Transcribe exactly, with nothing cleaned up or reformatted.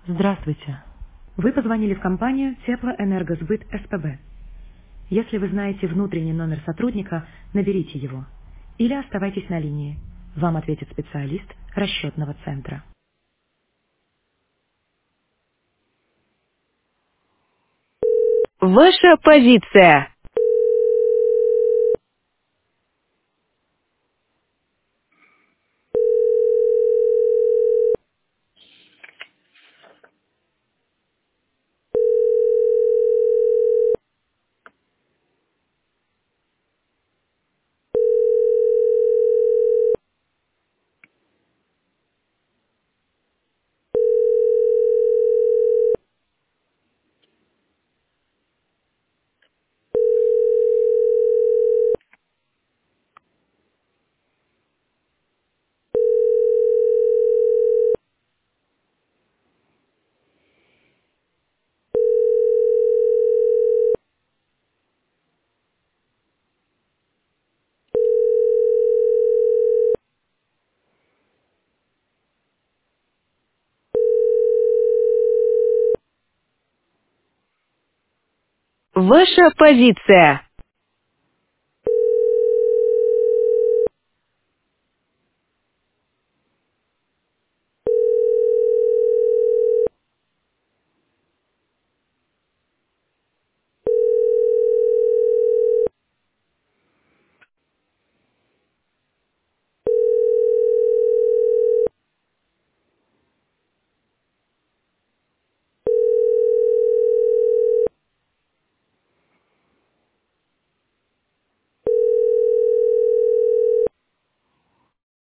Здравствуйте. Вы позвонили в компанию Теплоэнергосбыт СПБ. Если вы знаете внутренний номер сотрудника, наберите его. Или оставайтесь на линии. Вам ответит специалист расчетного центра. Ваша позиция. Ваша позиция.